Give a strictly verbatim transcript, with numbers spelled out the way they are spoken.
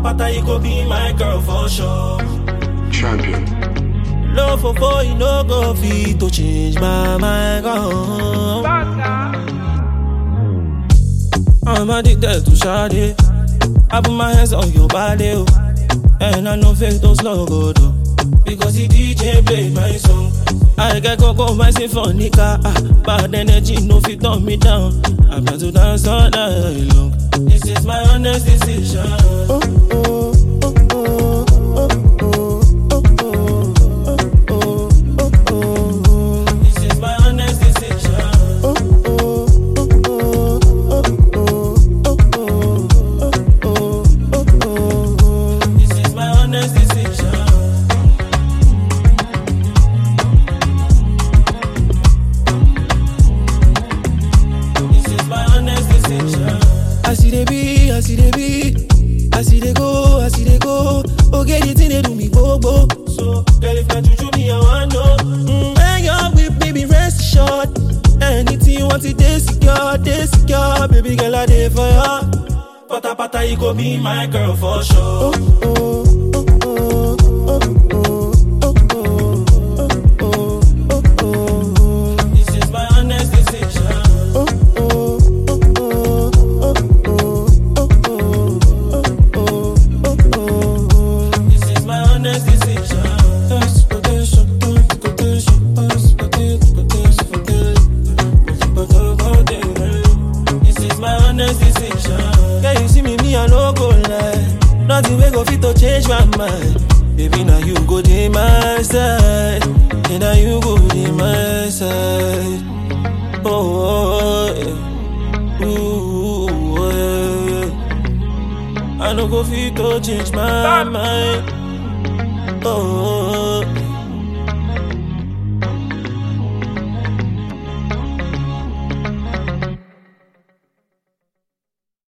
pata, you go be my girl for sure. Champion. Love for four, you no go fit to change my mind. Oh. I'm addicted to Sade. I put my hands on your body, oh. And I know fake those logo though. Because the D J played my song. I get coco my symphonica. Ah, bad energy no fit turn me down. I'm not to dance all night long. This is my honest decision. Oh, oh, oh, oh, oh, oh, oh, oh, oh, oh. This is my honest decision. Oh, oh, oh, oh, oh, oh, oh, oh, oh, oh. This is my honest decision. I see they be, I see they be, I see they go, I see they go. Okay, the thing they do me go go. So, girl, if not you show me, I want know. Mm, when you're with me, be rest assured. Anything you want, it they secure, they secure. Baby girl, I there for ya. Pata pata, you go be my girl for sure. Oh, oh. Yeah, you see me, me, I no go lie. Nothing we go fit to change my mind. Baby, now you go to my side. And now you go to my side. Oh, oh, yeah. Ooh, oh, yeah. I no go fit to change my mind. Oh, oh.